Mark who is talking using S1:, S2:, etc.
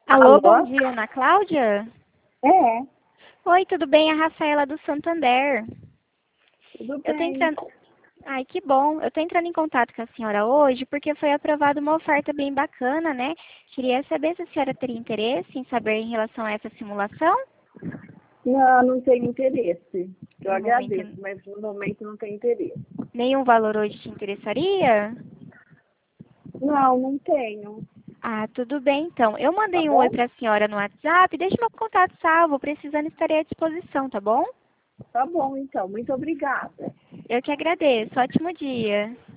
S1: Alô, bom
S2: Alô?
S1: dia, Ana Cláudia?
S2: É,
S1: Oi, tudo bem? A Rafaela do Santander.
S2: tudo
S1: Eu tô
S2: bem.
S1: entrando. Ai, que bom. Eu tô entrando em contato com a senhora hoje porque foi aprovada uma oferta bem bacana, né? Queria saber se a senhora teria interesse em saber em relação a essa simulação.
S2: Não, não tenho interesse. Eu
S1: No momento,
S2: agradeço, mas no momento não tenho interesse.
S1: nenhum valor hoje te interessaria?
S2: Não, não tenho.
S1: Ah, tudo bem então. Eu
S2: Tá
S1: mandei um oi
S2: bom?
S1: para a senhora no WhatsApp. Deixe meu contato salvo. Precisando, estarei à disposição, tá bom?
S2: Tá bom, então. Muito obrigada.
S1: Eu que agradeço. Ótimo dia.